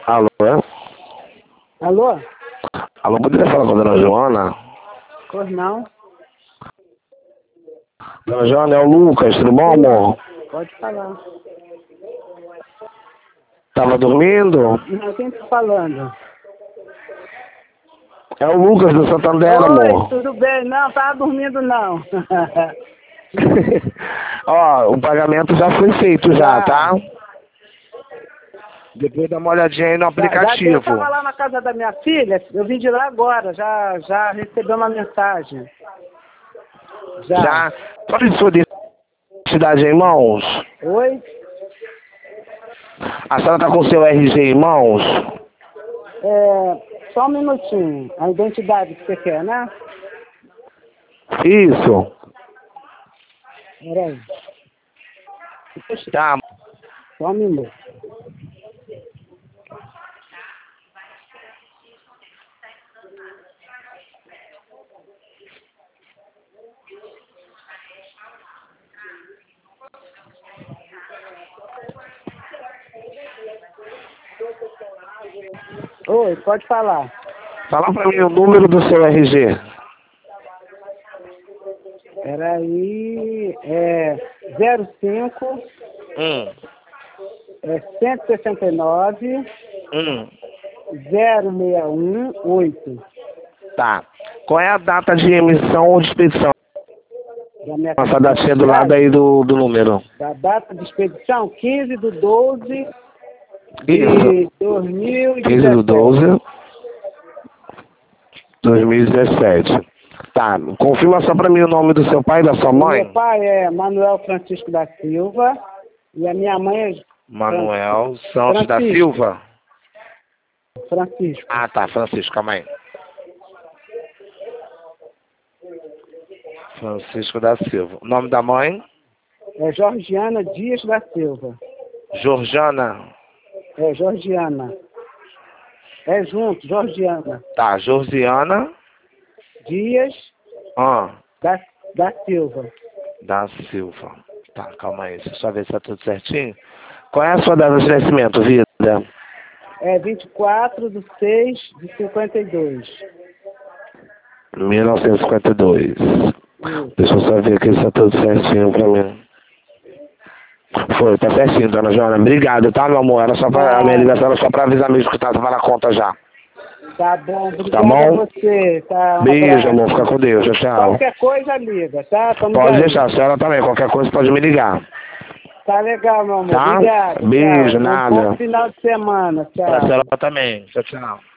Alô? Alô? Alô, poderia falar com a dona Joana? Pois não? Dona Joana, é o Lucas, tudo bom, amor? Pode falar. Tava dormindo? Não, quem tá falando? É o Lucas do Santander, Oi, amor. tudo bem? Não, tava dormindo não. Ó, o pagamento já foi feito já, tá? Depois dá uma olhadinha aí no Eu aplicativo. tava lá na casa da minha filha, eu vim de lá agora, já recebi uma mensagem. Já? Pode sua identidade em mãos? Oi? A senhora tá com o seu RG em mãos? Só um minutinho. A identidade que você quer, né? Isso. Peraí. Tá. Só um minuto. Oi, pode falar. Fala pra mim o número do seu RG. Peraí, 05 169 0618 Tá. Qual é a data de emissão ou de expedição? da minha Essa datinha do lado aí do número. Da data de expedição, 15/12 de Isso. 2017. 15/12 2017. Tá. Confirma só pra mim o nome do seu pai e da sua mãe. Meu pai é Manuel Francisco da Silva e a minha mãe é Manuel Santos da Silva. Francisco. Ah, tá. Francisco, calma aí. Francisco da Silva. O nome da mãe? É Georgiana Dias da Silva. Georgiana. É Georgiana. É junto, Georgiana. Tá. Georgiana. Dias Ah. da Silva. Da Silva. Tá, calma aí. Deixa eu só ver se tá tudo certinho. Qual é a sua data de nascimento, vida? É 24/6/52. 1952. Deixa eu só ver aqui se tá tudo certinho pra mim. Foi, tá certinho, dona Joana. Obrigado, tá, meu amor? Era só pra, a minha ligação era só pra avisar mesmo que tava na conta já. Tá bom, obrigado Tá bom? a você. Tá, um Beijo, abraço. amor. Fica com Deus. Tchau, tchau. Qualquer coisa liga, tá? Tamo Pode aí. deixar, a senhora também. Qualquer coisa pode me ligar. Tá legal, meu amor. Tá? Obrigado. Beijo, Tchau. nada. Bom final de semana. Pra Tchau. senhora também. Tchau, tchau.